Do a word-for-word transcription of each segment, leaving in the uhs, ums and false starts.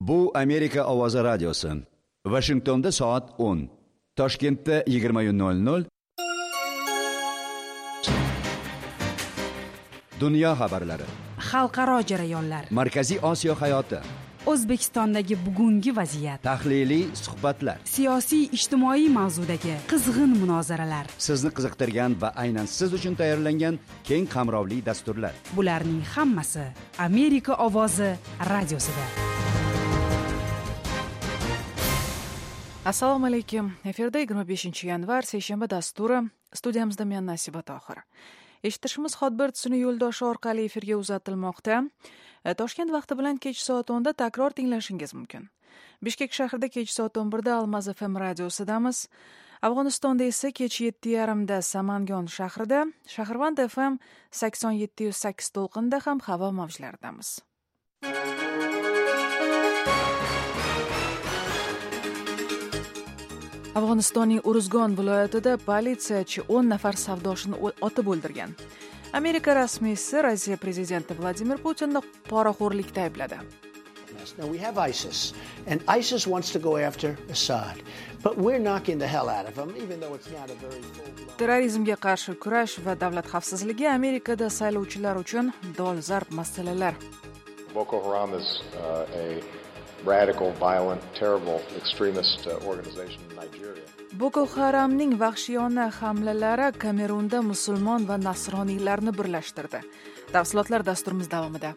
Bu Amerika ovozi radiosi. Washingtonda soat o'n. Toshkentda yigirma nol nol. Dunyo xabarlari. Xalqaro jarayonlar. Markaziy Osiyo hayoti. O'zbekistondagi bugungi vaziyat. Tahliliy suhbatlar. Siyosiy ijtimoiy mavzudagi qizg'in munozaralar. Sizni qiziqtirgan va aynan siz uchun tayyorlangan keng qamrovli dasturlar. Bularning hammasi Amerika ovozi radiosida. Assalomu alaykum. Efirda yigirma beshinchi yanvar seshanba dasturi. Studiyamizda men Nasiba Tohir. Eshitishimiz Hotbird suni yo'ldoshi orqali efirga uzatilmoqda. Toshkent vaqti bilan kech soat o'nda takror tinglashingiz mumkin. Bishkek shahrida kech soat o'n birda Almaz F M radiosidamiz. Afg'onistonda esa kech yetti yarimda Samangon shahrida, Shahrvand F M sakson yetti yuz sakkiz to'lqinda ham havo mavjlaridamiz. Afg'onistonning Uruzgon viloyatida politsiyachi o'n nafar savdoshini otib o'ldirgan. Amerika rasmiysi Rossiya prezidenti Vladimir Putinni poraxo'rlikda aybladi. Now we have ISIS, and ISIS wants to go after Assad, but we're knocking the hell out of them, even though it's not a very full-blown. Terrorizmga qarshi kurash va davlat xavfsizligi Amerikada saylovchilar uchun dolzarb masalalar. Boko Haram is uh, a radical, violent, terrible extremist uh, organization in Nigeria. Boko Haramning vahshiyona hamlalari Kamerunda musulmon va nasroniylarni birlashtirdi. Tafsilotlar dasturimiz davomida.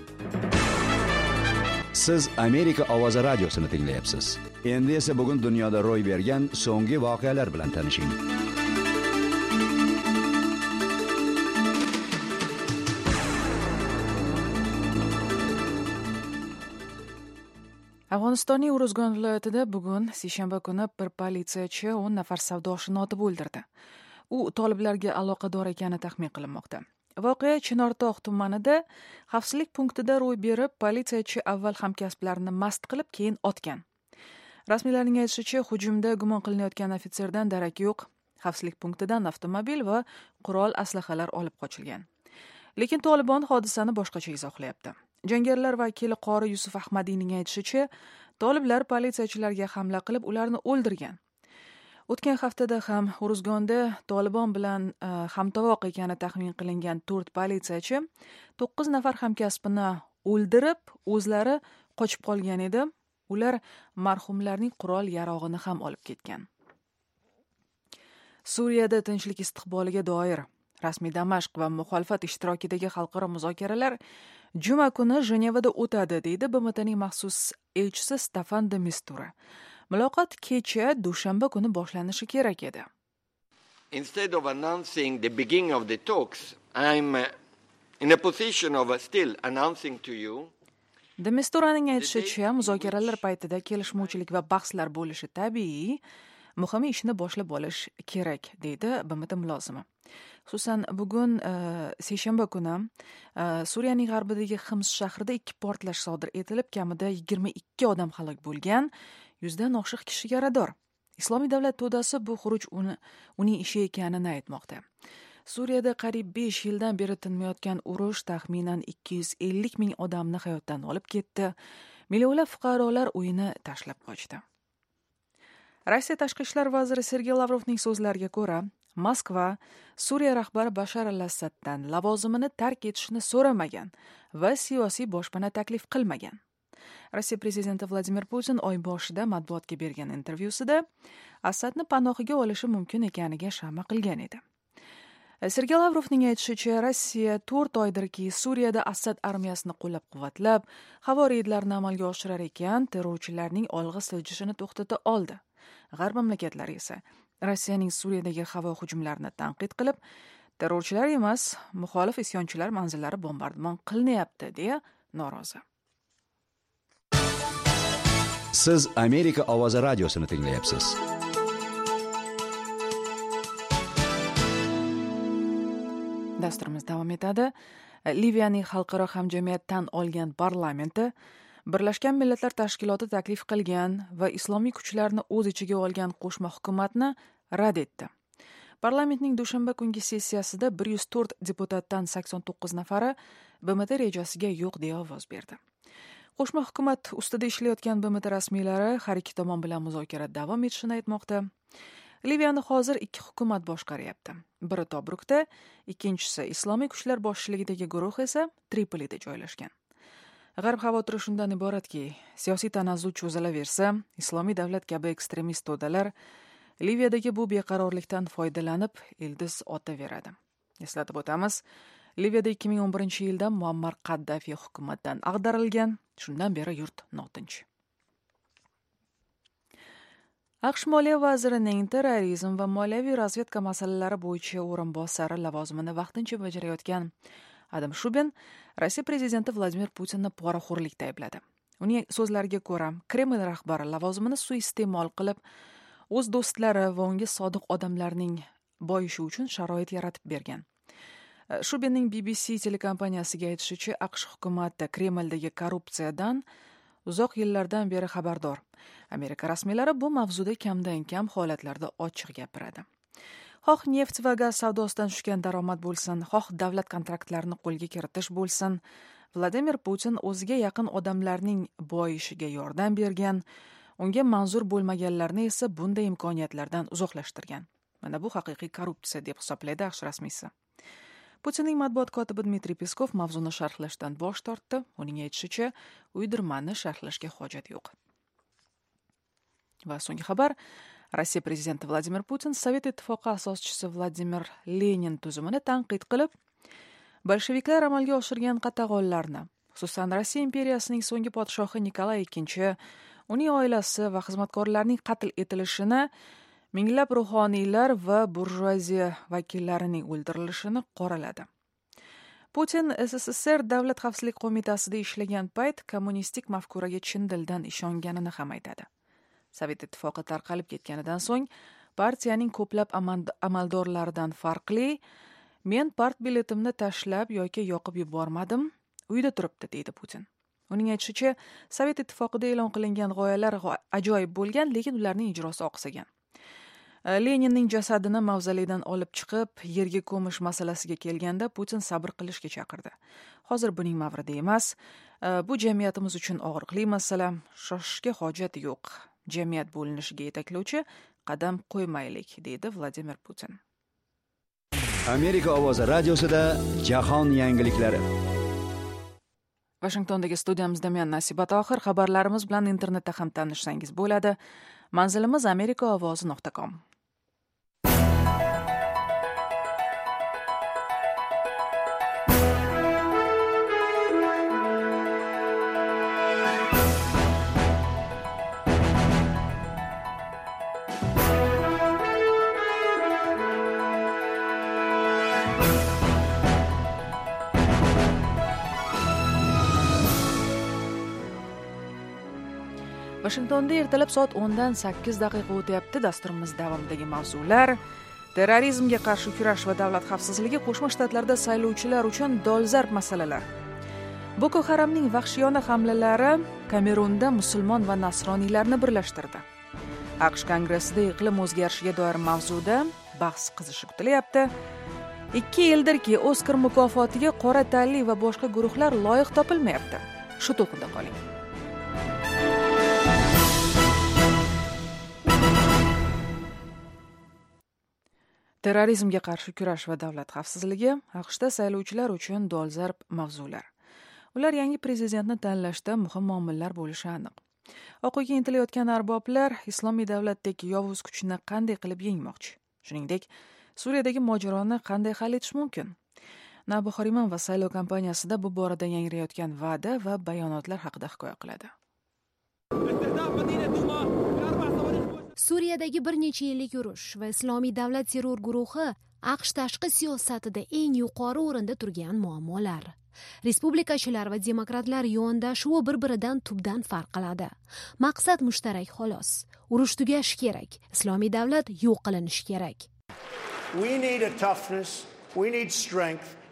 Siz Amerika ovozi radiosini tinglayapsiz. Endi esa bugun dunyoda ro'y bergan so'nggi voqealar bilan tanishing. Afg'onistonning Uruzgon viloyatida bugun seshanba kuni bir politsiyachi o'n nafar savdoshini otib o'ldirdi. U toliblarga aloqador ekani taxmin qilinmoqda. Voqea Chinortog' tumanida xavfsizlik punktida ro'y berib, politsiyachi avval hamkasblarini mast qilib, keyin otgan. Rasmiylarning aytishicha, hujumda gumon qilinayotgan ofitserdan darak yo'q. Xavfsizlik punktidan avtomobil va qurol aslahalar olib qochilgan. Lekin Tolibon hodisani boshqacha izohlayapti. Jangarilar vakili Qori Yusuf Ahmadiyning aytishicha, toliblar politsiyachilarga hamla qilib, ularni o'ldirgan. O'tgan haftada ham Uruzgonda Tolibon bilan uh, hamtovoq ekani taxmin qilingan to'rt politsiyachi to'qqiz nafar hamkasbini o'ldirib, o'zlari qochib qolgan edi. Ular marhumlarning qurol-yarog'ini ham olib ketgan. Suriyada tinchlik istiqboliga doir rasmiy Damashq va muxolifat ishtirokidagi xalqaro muzokaralar juma kuni Jenevada o'tadi, deydi B M Tning maxsus elchisi Stefan de Mistura. Muloqot kecha dushanba kuni boshlanishi kerak edi. Instead of announcing the beginning of the talks, I'm in a position of still announcing to you. De Misturaning aytishicha, muzokaralar paytida kelishmovchilik va bahslar bo'lishi tabiiy, muhimi ishni boshlab olish kerak, deydi B M T mulozimi. Xususan bugun uh, seshanba kuni uh, Suriyaning g'arbidagi Xims shahrida ikki portlash sodir etilib, kamida yigirma ikki odam halok bo'lgan, yuzdan oshiq kishi yarador. Islomiy davlat to'dasi bu xuruj uni, uning ishi ekanini aytmoqda. Suriyada qariyb besh yildan beri tinmayotgan urush taxminan ikki yuz ellik ming odamni hayotdan olib ketdi. Millionlab fuqarolar uyini tashlab qochdi. Rossiya tashqi ishlar vaziri Sergey Lavrovning so'zlariga ko'ra, Moskva Suriya rahbari Bashar al-Assaddan lavozimini tark etishni so'ramagan va siyosiy boshpana taklif qilmagan. Rossiya prezidenti Vladimir Putin oy boshida matbuotga bergan intervyusida Assadni panohiga olishi mumkin ekaniga shama qilgan edi. Sergey Lavrovning aytishicha, Rossiya to'rt oydirki Suriyada Assad armiyasini qo'llab-quvvatlab, havo reydlarini amalga oshirar ekan, terrorchilarning olg'a siljishini to'xtata oldi. G'arb mamlakatlari esa Rossiyaning Suriyadagi havo hujumlarini tanqid qilib, terrorchilar emas, muxolif isyonchilar manzillari bombardimon qilinyapti deya norozi. Siz Amerika ovozi radiosini tinglayapsiz. Dasturimiz davom etadi. Liviyaning xalqaro hamjamiyat tan olgan parlamenti Birlashgan Millatlar Tashkiloti taklif qilgan va islomiy kuchlarni o'z ichiga olgan qo'shma hukumatni rad etdi. Parlamentning dushanba kungi sessiyasida bir yuz to'rt deputatdan sakson to'qqiz nafari B M T rejasiga yo'q deya ovoz berdi. Qo'shma hukumat ustida ishlayotgan B M T rasmiylari har ikki tomon bilan muzokara davom etishini aytmoqda. Liviyani hozir ikki hukumat boshqaryapti. Biri Tobrukda, ikkinchisi Islomiy kuchlar boshchiligidagi guruh esa Tripolida joylashgan. G'arb xavotiri shundan iboratki, siyosiy tanazzu cho'zilaversa, Islomiy davlat kabi ekstremist to'dalar Liviyadagi bu beqarorlikdan foydalanib, ildiz otaveradi. Eslatib o'tamiz, Liviyada ikki ming o'n birinchi yilda Muammar Qaddafi hukumatdan ag'darilgan, shundan beri yurt notinch. AQSh Moliya vazirining terrorizm va moliyaviy razvedka masalalari bo'yicha o'rinbosari lavozimini vaqtincha bajarayotgan Adam Shubin Rossiya prezidenti Vladimir Putinni poraxo'rlikda aybladi. Uning so'zlariga ko'ra, Kreml rahbari lavozimini suiiste'mol qilib, o'z do'stlari va unga sodiq odamlarning boyishi uchun sharoit yaratib bergan. Shubinning B B C telekompaniyasiga aytishicha, AQSh hukumati Kremldagi korrupsiyadan uzoq yillardan beri xabardor. Amerika rasmiylari bu mavzuda kamdan kam holatlarda ochiq gapiradi. Xoh neft va gaz savdosidan tushgan daromad bo'lsin, xoh davlat kontraktlarini qo'lga kiritish bo'lsin, Vladimir Putin o'ziga yaqin odamlarning boyishiga yordam bergan, unga manzur bo'lmaganlarni esa bunday imkoniyatlardan uzoqlashtirgan. Mana bu haqiqiy korrupsiya deb hisoblaydi AQSh rasmiysi. Putinning matbuot kotibi Dmitriy Peskov mavzuni sharhlashdan bosh tortdi. Uning aytishicha, uydirmani sharhlashga hojat yo'q. Va so'nggi xabar, Rossiya prezidenti Vladimir Putin Sovet ittifoqi asoschisi Vladimir Lenin tuzumini tanqid qilib, bolsheviklar amalga oshirgan qatag'onlarni, xususan Rossiya imperiyasining so'nggi podshohi Nikolay ikkinchi, uning oilasi va xizmatkorlarining qatl etilishini, minglab ruhoniylar va burjuaziya vakillarining o'ldirilishini qoraladi. Putin S S S R Davlat xavfsizlik qo'mitasida ishlagan payt kommunistik mafkuraga chin dildan ishonganini ham aytadi. Sovet ittifoqi tarqalib ketganidan so'ng partiyaning ko'plab amaldorlaridan farqli, men part biletimni tashlab yoki yoqib yubormadim, uyda turibdi, deydi Putin. Uning aytishicha, Sovet ittifoqida e'lon qilingan g'oyalar ajoyib bo'lgan, lekin ularning ijrosi oqsagan. Leninning jasadini mavzoleydan olib chiqib, yerga ko'mish masalasiga kelganda Putin sabr qilishga chaqirdi. Hozir buning mavridi emas. Bu jamiyatimiz uchun og'riqli masala, shoshishga hojat yo'q. Jamiyat bo'linishiga yetaklovchi qadam qo'ymaylik, deydi Vladimir Putin. Amerika ovozi radiosida jahon yangiliklari. Washingtondagi studiyamizda men Nasiba Tohir, xabarlarimiz bilan internetda ham tanishsangiz bo'ladi. Manzilimiz amerika ovozi nuqta com. Washingtonda ertalab soat o'ndan sakkiz daqiqa o'tyapti. Dasturimiz davomidagi mavzular: terrorizmga qarshi kurash va davlat xavfsizligi, Qo'shma Shtatlarda saylovchilar uchun dolzarb masalalar. Boko Haramning vahshiyona hamlalari Kamerunda musulmon va nasroniylarni birlashtirdi. AQSh Kongressida iqlim o'zgarishiga doir mavzuda bahs qizishi kutilyapti. ikki yildirki Oskar mukofotiga qora tanli va boshqa guruhlar loyiq topilmayapti. Shu to'qida qoling. Terrorizmga qarshi kurash va davlat xavfsizligi AQShda saylovchilar uchun dolzarb mavzular. Ular yangi prezidentni tanlashda muhim omillar bo'lishi aniq. Oq uyga intilayotgan arboblar Islomiy davlatdagi yovuz kuchni qanday qilib yengmoqchi? Shuningdek, Suriyadagi mojaroni qanday hal etish mumkin? Navbahor Imom va saylov kampaniyasida bu borada yangrayotgan va'da va bayonotlar haqida hikoya qiladi. Suriyadagi bir necha yillik urush va Islomiy davlat terror guruhi AQSh tashqi siyosatida eng yuqori o'rinda turgan muammolar. Respublikachilar va demokratlar yondashuvi bir-biridan tubdan farq qiladi. Maqsad mushtarak xolos. Urush tugashi kerak. Islomiy davlat yo'q qilinishi kerak. We need a toughness, we need strength,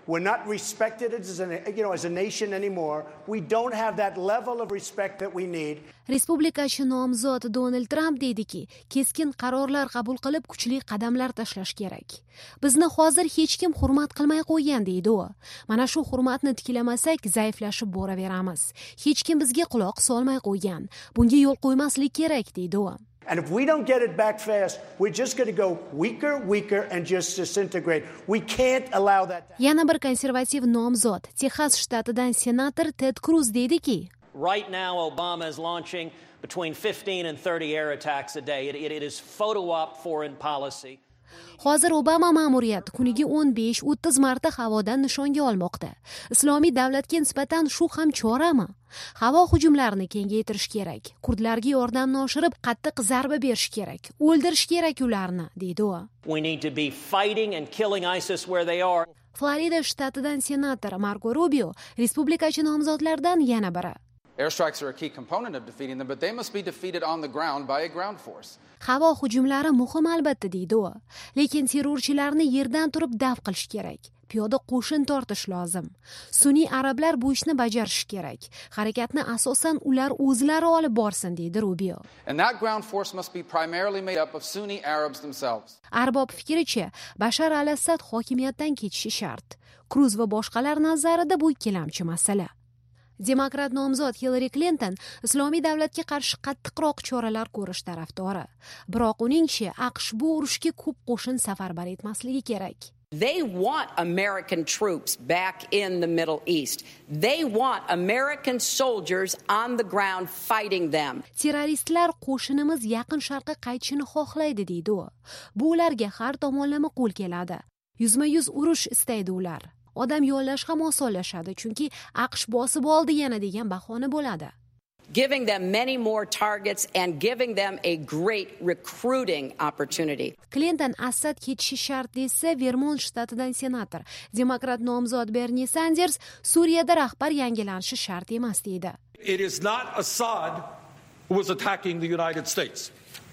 We're not respected as a, you know, as a nation anymore. We don't have that level of respect that we need. Respublikachi nomzod Donald Trump deydiki, keskin qarorlar qabul qilib kuchli qadamlar tashlash kerak. Bizni hozir hech kim hurmat qilmay qo'ygan deydi u. Mana shu hurmatni tiklamasak, zaiflashib boraveramiz. Hech kim bizga quloq solmay qo'ygan. Bunga yo'l qo'ymaslik kerak deydi u. And if we don't get it back fast, we're just going to go weaker, weaker and just disintegrate. We can't allow that. Yana bir konservativ nomzod, Texas shtatidan senator Ted Cruz deydiki, right now Obama is launching between fifteen and thirty air attacks a day. It, it, it is photo op foreign policy. Hozir Obama ma'muriyati kuniga o'n besh o'ttiz marta havodan nishonga olmoqda. Islomiy davlatga nisbatan shu ham chorami? Havo hujumlarini kengaytirish kerak. Kurdlarga yordamni oshirib, qattiq zarba berish kerak. O'ldirish kerak ularni, deydi u. We need to be fighting and killing ISIS where they are. Florida shtatidan senator Marco Rubio respublikachi nomzodlardan yana biri. Airstrikes are a key component of defeating them, but they must be defeated on the ground by a ground force. Havo hujumlari muhim albatta deydi u. Lekin terrorchilarni yerdan turib daf qilish kerak. Piyoda qo'shin tortish lozim. Sunniy arablar bu ishni bajarish kerak. Harakatni asosan ular o'zlari olib borsin deydi Rubio. And that ground force must be primarily made up of Sunni Arabs themselves. Arbob fikricha, Bashar al-Assad hokimiyatdan ketishi shart. Cruz va boshqalar nazarida bu ikkilamchi masala. Demokrat nomzod Hillary Clinton Islomiy davlatga qarshi qattiqroq choralar ko'rish tarafdori. Biroq uningcha AQSh bu urushga ko'p qo'shin safarbar etmasligi kerak. They want American troops back in the Middle East. They want American soldiers on the ground fighting them. Terroristlar qo'shinimiz yaqin sharqqa qaytishini xohlaydi deydi u. Bu ularga har tomonlama qo'l keladi. Yuzma-yuz urush istaydi ular. Odam yo'llash ham osonlashadi, chunki AQSh bosib oldi yana degan bahona bo'ladi. Giving them many more targets and giving them a great recruiting opportunity. Clinton Assad ketishi shart desa, Vermont shtatidan senator, demokrat nomzod Bernie Sanders Suriyada rahbar yangilanishi shart emas deydi. It is not Assad who was attacking the United States.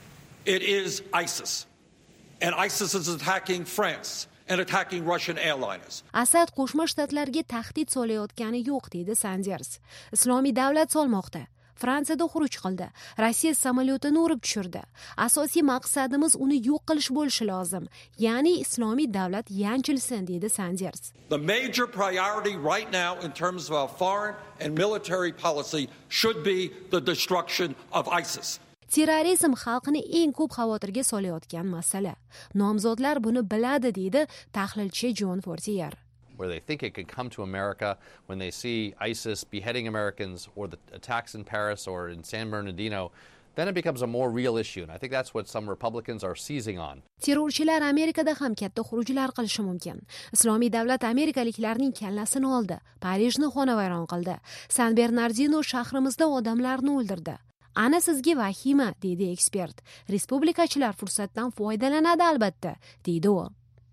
It is ISIS. And ISIS is attacking France. And attacking Russian airliners. Asad Qo'shma Shtatlarga tahdid solayotgani yo'q deydi Sanders. Islomiy davlat solmoqda. Fransiyada xuruj qildi. Rossiya samolyotini urib tushirdi. Asosiy maqsadimiz uni yo'q qilish bo'lishi lozim. Ya'ni islomiy davlat yanchilsin deydi Sanders. The major priority right now in terms of our foreign and military policy should be the destruction of ISIS. Terrorizm xalqni eng ko'p xavotirga solayotgan masala. Nomzodlar buni biladi deydi tahlilchi John Fortier. Where they think it could come to America when they see ISIS beheading Americans or the attacks in Paris or in San Bernardino, then it becomes a more real issue. And I think that's what some Republicans are seizing on. Terrorchilar Amerikada ham katta xurujlar qilishi mumkin. Islomiy davlat amerikaliklarning kallasini oldi, Parijni xonavayron qildi, San Bernardino shahrimizda odamlarni o'ldirdi. Ana sizga vahima, deydi ekspert. Respublikachilar fursatdan foydalanadi albatta, deydi u.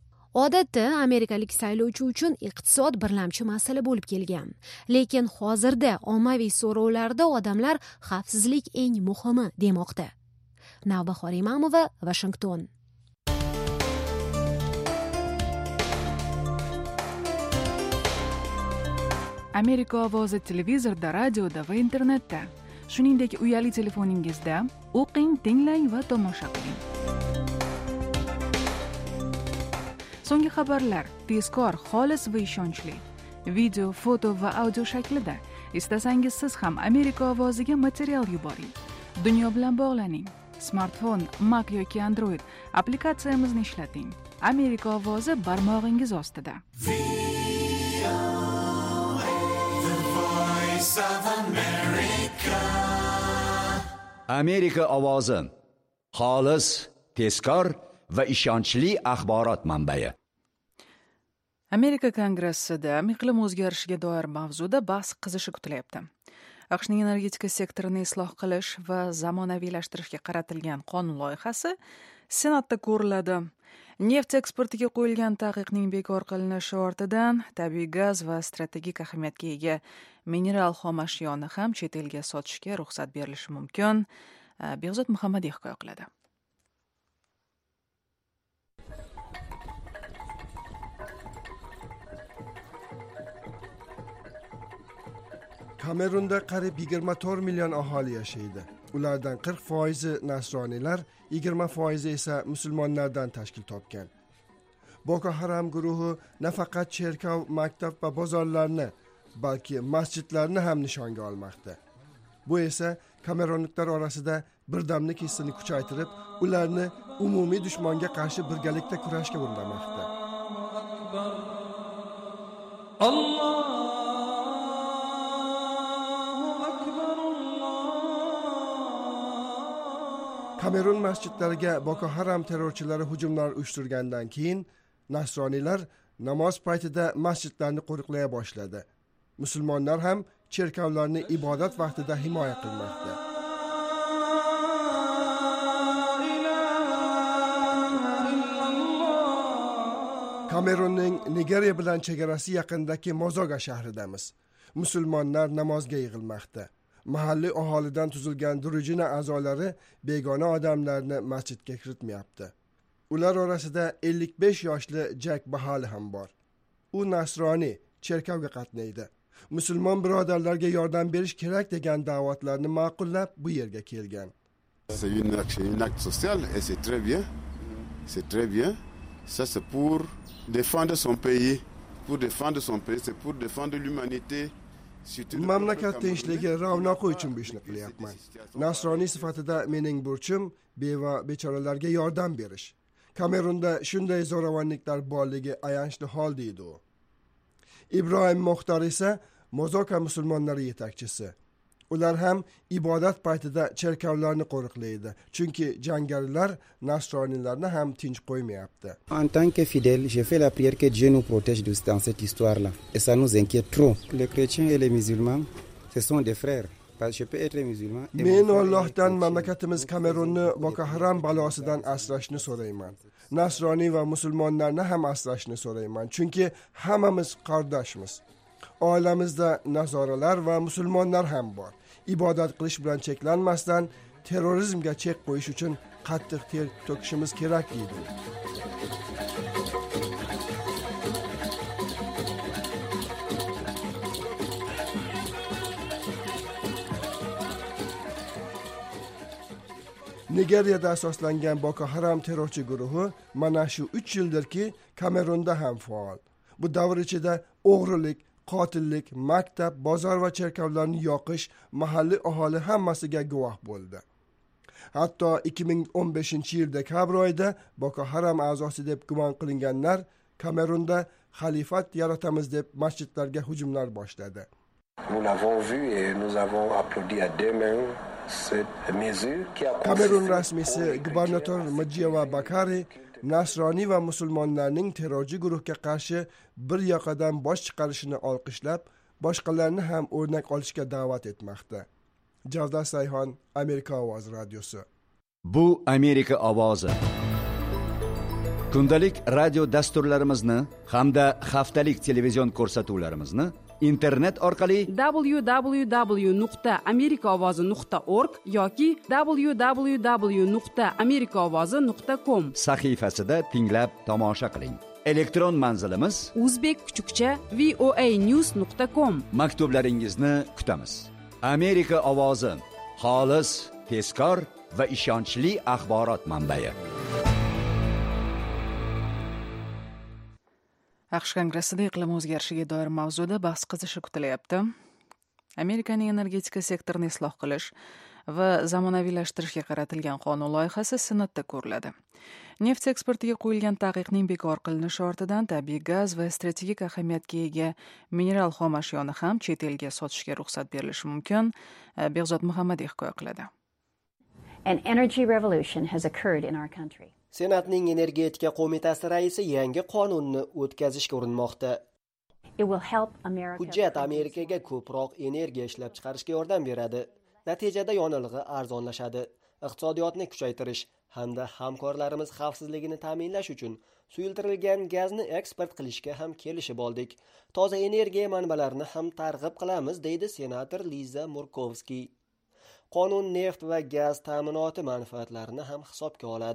Odatda amerikalik saylovchi uchun iqtisod birlamchi masala bo'lib kelgan. Lekin hozirda ommaviy so'rovlarda odamlar xavfsizlik eng muhimi demoqda. Navbahor Imamova, Washington. Amerika ovozi televizorda, radioda va internetda. Shuningdek, uyali telefoningizda o'qing, tinglang va tomosha qiling. So'nggi xabarlar tezkor, xolis va ishonchli. Video, foto va audio shaklida. Istasangiz siz ham Amerika ovoziga material yuboring. Dunyo bilan bog'laning. Smartfon, Mac yoki Android applikatsiyamizni ishlating. Amerika ovozi barmog'ingiz ostida. Amerika ovozi xolis, tezkor va ishonchli axborot manbai. Amerika Kongressida iqlim o'zgarishiga doir mavzuda bahs qizishi kutilyapti. AQShning energetika sektorini isloh qilish va zamonaviylashtirish qaratilgan qonun loyihasi Senatda ko'riladi. Neft eksportiga qo'yilgan taqiqning bekor qilinishi ortidan tabiiy gaz va strategik ahamiyatga ega mineral xomashyoni ham chet elga sotishga ruxsat berilishi mumkin. Behzod Muhammadiy hikoya qiladi. Kamerunda qariyb yigirma to'rt million aholi yashaydi. Ulardan qirq foizi nasroniylar, yigirma foizi esa musulmonlardan tashkil topgan. Boko Haram guruhi nafaqat cherkov, maktab va bozorlarni, balki masjidlarni ham nishonga olmoqda. Bu esa kamerunliklar orasida birdamlik hissini kuchaytirib, ularni umumiy dushmanga qarshi birgalikda kurashga undamoqda. Kamerun masjidlariga Boko Haram terrorchilari hujumlar uyushtirgandan keyin nasroniylar namoz paytida masjidlarni qo'riqlay boshladi. Musulmonlar ham cherkovlarni ibodat vaqtida himoya qilmoqda. Kamerunning Nigeriya bilan chegarasi yaqinidagi Mozoga shahridamiz. Musulmonlar namozga yig'ilmoqda. Mahalliy aholidan tuzilgan Durujina a'zolari begona odamlarni masjidga kiritmayapti. Ular orasida ellik besh yoshli Jack Bahali ham bor. U nasroniy, cherkovga qatnaydi. Musulmon birodarlarga yordam berish kerak degan da'vatlarni ma'qullab bu yerga kelgan. C'est une une acte social et c'est très bien. C'est très bien. Ça c'est pour défendre son pays, pour défendre son pays, c'est pour défendre l'humanité. Mamlakat tinchligi ravnoqi uchun bu ishni qilyapman. Nasroniy sifatida mening burchim beva bechoralarga yordam berish. Kamerunda shunday zo'ravonliklar borligi ayanchli hol deydi u. Ibrohim Muxtor esa Mozoka musulmonlari yetakchisi. Ular ham ibodat paytida cherkovlarni qo'riqlaydi, chunki jangarilar nasroniylarni ham tinch qo'ymayapti. En tant que fidèle, je fais la prière que Dieu nous protège dans cette histoire-là. Et ça nous inquiète trop. Les chrétiens et les musulmans, ce sont des frères. Parce que je peux être musulman. Men Allohdan mamlakatimiz Kamerunni Boko Haram balosidan asrashni so'rayman. Nasroniy va musulmonlarni ham asrashni so'rayman, chunki hammamiz qardoshmiz. Oilamizda nazoralar va musulmonlar ham bor. Ibodat qilish bilan cheklanmasdan terrorizmga chek qo'yish uchun qattiq ter to'kishimiz kerak deydi. Nigeriyada asoslangan Boko Haram terrorchi guruhi mana shu uch yildirki Kamerunda ham faol. Bu davr ichida o'g'rilik, qotillik, maktab, bozor va cherkovlarni yoqish mahalliy aholi hammasiga guvoh bo'ldi. Hatto ikki ming o'n beshinchi yil dekabr oyida Boko Haram a'zosi deb gumon qilinganlar Kamerunda xalifat yaratamiz deb masjidlarga hujumlar boshladi. Nous l'avons vu et nous avons applaudi à deux mains cette mesure qui a Kamerun rasmiysi gubernator Majiwa Bakari nasroniy va musulmonlarning terrorchi guruhga qarshi bir yoqadan bosh chiqarishini olqishlab, boshqalarni ham o'rnak olishga da'vat etmoqda. Javdar Sayhon, Amerika ovozi radiosi. Bu Amerika ovozi. Kundalik radio dasturlarimizni hamda haftalik televizion ko'rsatuvlarimizni internet orqali w w w nuqta amerika ovozi nuqta org yoki w w w nuqta amerika ovozi nuqta com sahifasida tinglab tomosha qiling. Elektron manzilimiz uzbek kuchukcha voa news nuqta com. Maktublaringizni kutamiz. Amerika ovozi, xolis, tezkor va ishonchli axborot manbai. AQSh Kongressida iqlim o'zgarishiga doir mavzuda bahs qizishi kutilyapti. Amerikaning energetika sektorini isloh qilish va zamonaviylashtirishga qaratilgan qonun loyihasi Senatda ko'riladi. Neft eksportiga qo'yilgan taqiqning bekor qilinishi ortidan tabiiy gaz va strategik ahamiyatga ega mineral xomashyoni ham chet elga sotishga ruxsat berilishi mumkin. Behzod Muhammadiy hikoya qiladi. An energy revolution has occurred in our country. Senatning energetika qo'mitasi raisi yangi qonunni o'tkazishga urinmoqda. It will help America. Hujjat Amerikaga ko'proq energiya ishlab chiqarishga yordam beradi. Natijada yonilg'i arzonlashadi. Iqtisodiyotni kuchaytirish hamda hamkorlarimiz xavfsizligini ta'minlash uchun suyultirilgan gazni eksport qilishga ham kelishib oldik. Toza energiya manbalarini ham targ'ib qilamiz, deydi senator Liza Murkowski. Qonun neft va gaz ta'minoti manfaatlarini ham hisobga oladi.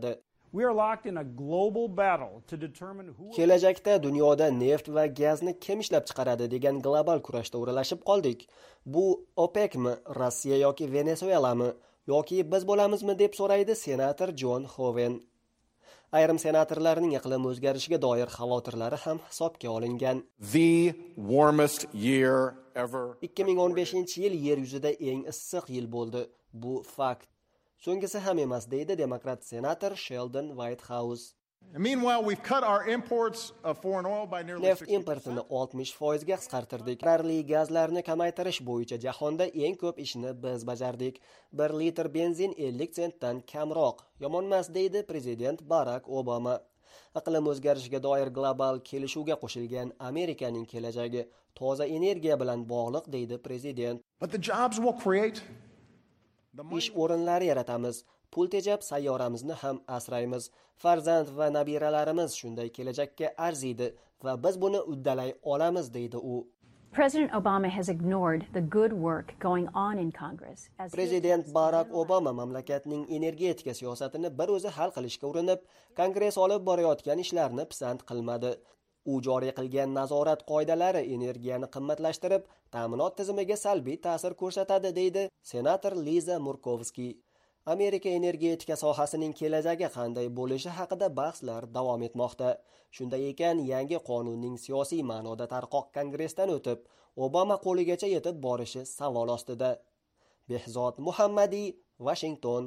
We are locked in a global battle to determine who Kelajakda dunyoda neft va gazni kim ishlab chiqaradi degan global kurashda o'ralashib qoldik. Bu OPECmi, Rossiya yoki Venesuelami yoki biz bo'lamizmi deb so'raydi senator Jon Hoven. Ayrim senatorlarning iqlim o'zgarishiga doir xavotirlari ham hisobga olingan. The warmest year ever. ikki ming o'n beshinchi yil yer yuzida eng issiq yil bo'ldi. Bu fakt. So'nggisi ham emas deydi demokrat senator Sheldon Whitehouse. Meanwhile, we've cut our imports of foreign oil by nearly Neft importini oltmish foiz ga qisqartirdik. Zararli gazlarni kamaytirish bo'yicha jahonda eng ko'p ishni biz bajardik. bir litr benzin ellik sentdan kamroq. Yomonmas deydi prezident Barack Obama. Iqlim o'zgarishiga doir global kelishuvga qo'shilgan Amerikaning kelajagi toza energiya bilan bog'liq deydi prezident. But the jobs will create Ish o'rinlari yaratamiz. Pul tejab sayyoramizni ham asraymiz. Farzand va nabiralarimiz shunday kelajakka arziydi va biz buni uddalay olamiz deydi u. President Obama has ignored the good work going on in Congress. Prezident Barack Obama mamlakatning energetika siyosatini bir o'zi hal qilishga urinib, Kongress olib borayotgan ishlarni pisand qilmadi. U joriy qilgan nazorat qoidalari energiyani qimmatlashtirib, ta'minot tizimiga salbiy ta'sir ko'rsatadi deydi senator Liza Murkowski. Amerika energetika sohasining kelajagi qanday bo'lishi haqida bahslar davom etmoqda. Shunday ekan, yangi qonunning siyosiy ma'noda tarqoq kongressdan o'tib, Obama qo'ligacha yetib borishi savol ostida. Behzod Muhammadiy, Washington.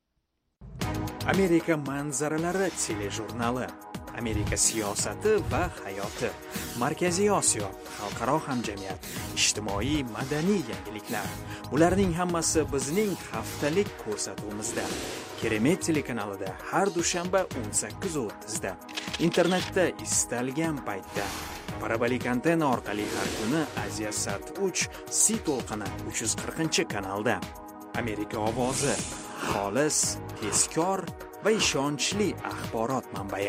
Amerika manzaralari telejurnali. Amerika siyosati va hayoti. Markaziy Osiyo, xalqaro hamjamiyat, ijtimoiy madaniy yangiliklar. Bularning hammasi bizning haftalik ko'rsatuvimizda. Keremet telekanalida har dushanba o'n sakkiz o'ttiz da. Internetda istalgan paytda. Parabolik antenna orqali har kuni Aziyasat uch C to'lqini uch yuz qirqinchi kanalda. Amerika ovozi, xolis, tezkor va ishonchli axborot manbai.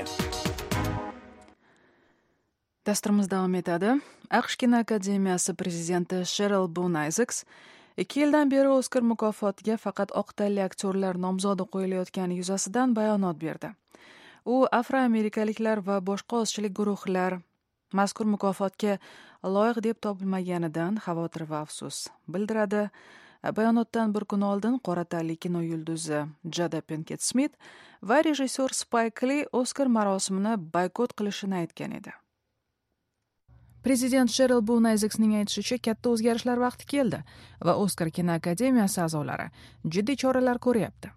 Dasturimiz davom etadi. AQSh kinoakademiyasi prezidenti Sheryl Boone Isaacs ikki yildan beri Oskar mukofotiga faqat oq tanli aktyorlar nomzodi qo'yilayotgani yuzasidan bayonot berdi. U afroamerikaliklar va boshqa ozchilik guruhlar mazkur mukofotga loyiq deb topilmaganidan xavotir va afsus bildiradi. Bayonotdan bir kun oldin qora tanli kino yulduzi Jada Pinkett Smith va rejissyor Spike Lee Oskar marosimini boykot qilishini aytgan edi. Prezident Sheryl Boone Isaacsning aytishicha, katta o'zgarishlar vaqti keldi va Oskar kinoakademiyasi a'zolari jiddiy choralar ko'ryapti.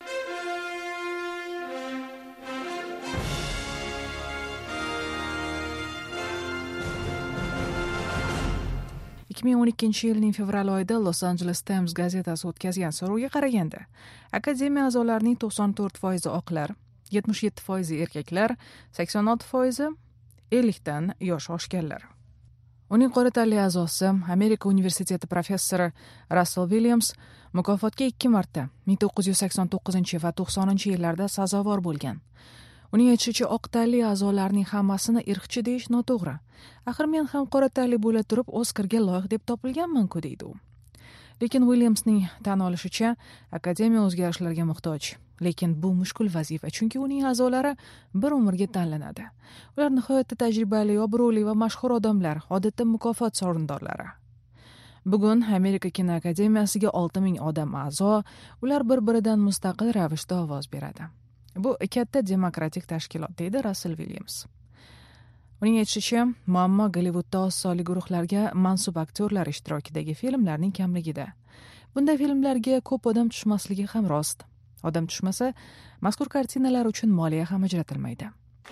ikki ming o'n ikkinchi yilning fevral oyida Los Angeles Times gazetasi o'tkazgan so'rovga qaraganda, akademiya a'zolarining to'qson to'rt foizi oqlar, yetmish yetti foizi erkaklar, sakson olti foizi ellikdan yosh oshganlar. Uning qora tanli a'zosi, Amerika universiteti professori Russell Williams mukofotga ikki marta ming to'qqiz yuz sakson to'qqizinchi va to'qsoninchi yillarda sazovor bo'lgan. Uning aytishicha, oq tanli a'zolarning hammasini irqchi deyish noto'g'ri. Axir men ham qora tanli bo'la turib Oskarga loyiq deb topilganman-ku deydi u. Lekin Williamsning tan olishicha, akademiya o'zgarishlarga muhtoj. Lekin bu mushkul vazifa, chunki uning a'zolari bir umrga tanlanadi. Ular nihoyatda tajribali, obro'li va mashhur odamlar, odatda mukofot sovrindorlari. Bugun Amerika kinoakademiyasiga olti ming odam a'zo, ular bir-biridan mustaqil ravishda ovoz beradi. Bu katta demokratik tashkilot, deydi Russell Williams. Uning aytishicha, muammo Gollivudda osonli guruhlarga mansub aktyorlar ishtirokidagi filmlarning kamligida. Bunday filmlarga ko'p odam tushmasligi ham rost. Odam tushmasa, mazkur kartinalar uchun moliya ham ajratilmaydi.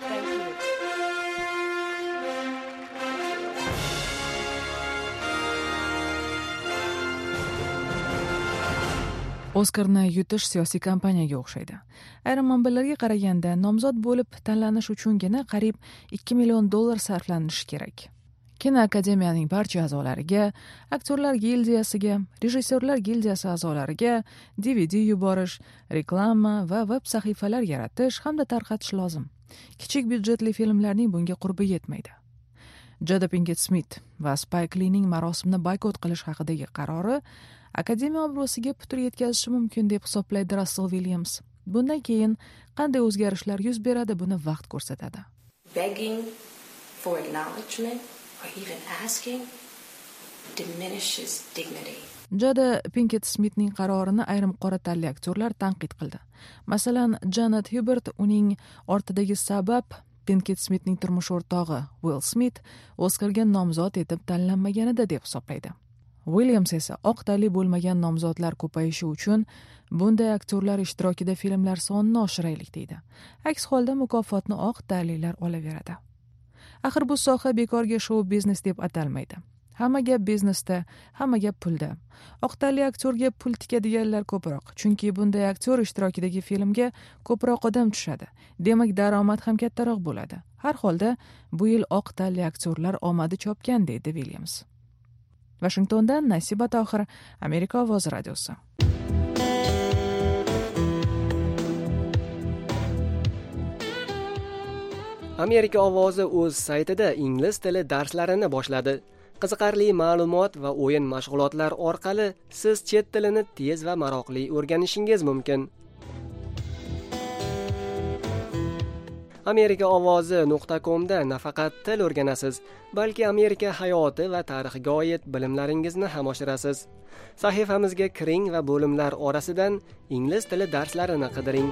Oskarni yutish siyosiy kampaniyaga o'xshaydi. Ayrim manbalarga qaraganda, nomzod bo'lib tanlanish uchungina qariyb ikki million dollar sarflanishi kerak. Kinoakademiyaning barcha a'zolariga, aktyorlar gildiyasiga, rejissyorlar gildiyasi a'zolariga D V D yuborish, reklama va web sahifalar yaratish hamda tarqatish lozim. Kichik byudjetli filmlarning bunga qurbi yetmaydi. Jada Pinkett Smith va Spike Lee'ning marosimni boykot qilish haqidagi qarori akademiya obro'siga putur yetkazishi mumkin deb hisoblaydi Russell Williams. Bundan keyin qanday o'zgarishlar yuz beradi, buni vaqt ko'rsatadi. Begging for acknowledgement or even asking diminishes dignity. Jada Pinkett Smithning qarorini ayrim qora tanli aktyorlar tanqid qildi. Masalan, Janet Hubert uning ortidagi sabab Pinkett Smithning turmush o'rtog'i Will Smith Oscarga nomzod etib tanlanmaganida deb hisoblaydi. Williams esa oq tanli bo'lmagan nomzodlar ko'payishi uchun bunday aktyorlar ishtirokida filmlar sonini oshiraylik deydi. Aks holda mukofotni oq tanlilar olaveradi. Axir bu soha bekorga shou biznes deb atalmaydi. Hamma gap biznesda, hamma gap pulda. Oq tanli aktyorga pul tikadiganlar ko'proq, chunki bunday aktyor ishtirokidagi filmga ko'proq odam tushadi. Demak, daromad ham kattaroq bo'ladi. Har holda bu yil oq tanli aktyorlar omadi chopgan, deydi Williams. Washingtondan Nasiba Tohir, Amerika ovozi radiosi. Amerika ovozi o'z saytida ingliz tili darslarini boshladi. Qiziqarli ma'lumot va o'yin mashg'ulotlar orqali siz chet tilini tez va maroqli o'rganishingiz mumkin. amerika ovozi nuqta com da nafaqat til o'rganasiz, balki Amerika hayoti va tarixiga oid bilimlaringizni ham oshirasiz. Sahifamizga kiring va bo'limlar orasidan ingliz tili darslarini qidiring.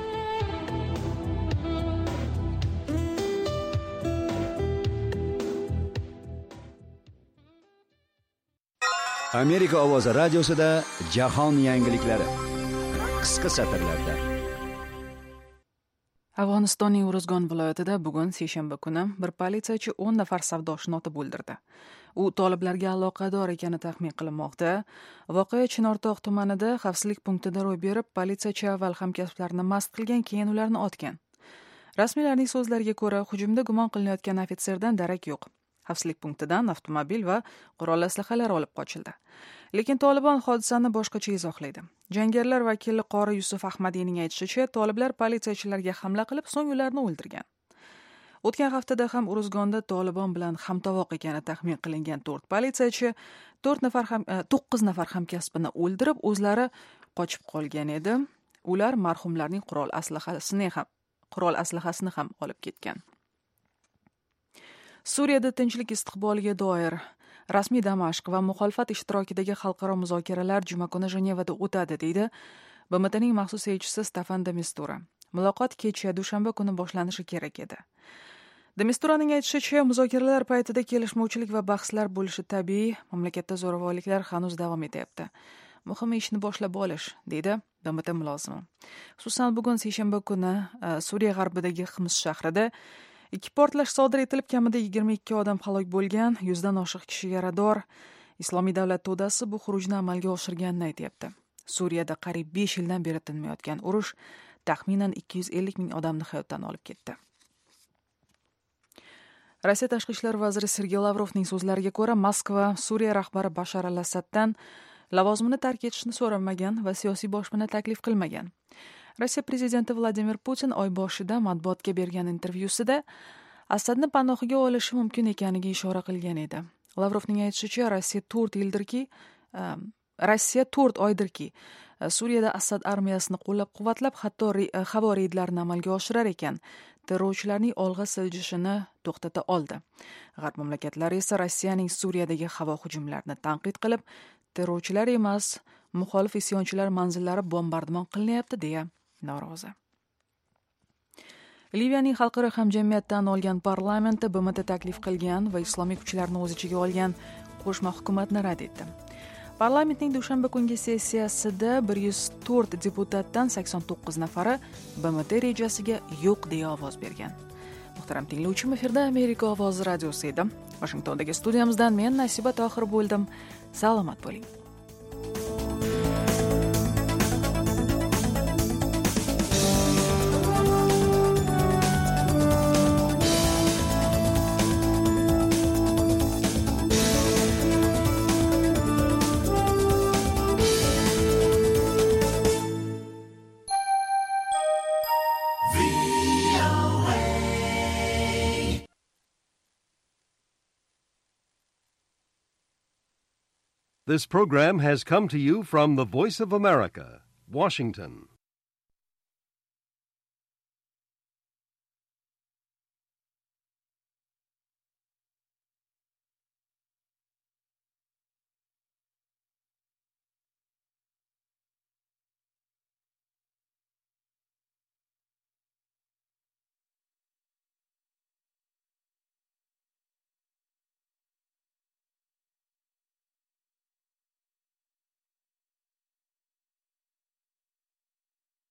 Amerika ovozi radiosida jahon yangiliklari qisqa satrlarda. Afg'onistonning Uruzgon viloyatida bugun seshanba kuni bir politsiyachi o'n nafar savdoshini otib o'ldirdi. U toliblarga aloqador ekani taxmin qilinmoqda. Voqea Chinortoq tumanida xavfsizlik punktida ro'y berib, politsiyachi avval hamkasblarini mast qilgan, keyin ularni otgan. Rasmiylarning so'zlariga ko'ra, hujumda gumon qilinayotgan ofitserdan darak yo'q. Xavfsizlik punktidan avtomobil va qurol aslahalar olib qochildi. Lekin Tolibon hodisani boshqacha izohlaydi. Jangarilar vakili Qori Yusuf Ahmadiyning aytishicha, toliblar politsiyachilarga hamla qilib, so'ng ularni o'ldirgan. O'tgan haftada ham Uruzgonda Tolibon bilan hamtovoq ekani taxmin qilingan to'rt politsiyachi to'qqiz nafar hamkasbini o'ldirib, o'zlari qochib qolgan edi. Ular marhumlarning qurol aslahasini ham qurol aslahasini ham olib ketgan. Suriyada tinchlik istiqboliga doir rasmiy Damashq va muxolifat ishtirokidagi xalqaro muzokaralar juma kuni Jenevada o'tadi, deydi B M Tning maxsus elchisi Stefan de Mistura. Muloqot kecha dushanba kuni boshlanishi kerak edi. De Misturaning aytishicha, muzokaralar paytida kelishmovchilik va bahslar bo'lishi tabiiy, mamlakatda zo'ravonliklar hanuz davom etyapti. Muhimi ishni boshlab olish, deydi B M T mulozimi. Xususan bugun seshanba kuni Suriya g'arbidagi Xims shahrida ikki portlash sodir etilib, kamida yigirma ikki odam halok bo'lgan, yuzdan oshiq kishi yarador. Islomiy davlat to'dasi bu xurujni amalga oshirganini aytyapti. Suriyada qariyb besh yildan beri tinmayotgan urush taxminan ikki yuz ellik ming odamni hayotdan olib ketdi. Rossiya tashqi ishlar vaziri Sergey Lavrovning so'zlariga ko'ra, Moskva Suriya rahbari Bashar al-Assaddan lavozimini tark etishni so'ramagan va siyosiy boshpana taklif qilmagan. Rossiya prezidenti Vladimir Putin oy boshida matbuotga bergan intervyusida Asadni panohiga olishi mumkin ekaniga ishora qilgan edi. Lavrovning aytishicha, Rossiya to'rt yildirki, Rossiya to'rt oydirki Suriyada Asad armiyasini qo'llab-quvvatlab, hatto havo reydlarini amalga oshirar ekan, terrorchilarning olg'a siljishini to'xtata oldi. G'arb mamlakatlari esa Rossiyaning Suriyadagi havo hujumlarini tanqid qilib, terrorchilar emas, muxolif isyonchilar manzillari bombardimon qilinyapti deya norozi. Liviyaning xalqaro hamjamiyatdan olgan parlamenti B M T taklif qilgan va islomiy kuchlarni o'z ichiga olgan qo'shma hukumatni rad etdi. Parlamentning dushanba kungi sessiyasida bir yuz to'rt deputatdan sakson to'qqiz nafari B M T rejasiga yo'q deya ovoz bergan. Muhtaram tinglovchi, efirda Amerika ovozi radiosi edi. Washingtondagi studiyamizdan men Nasiba Tohir bo'ldim. Salomat bo'ling. This program has come to you from the Voice of America, Washington.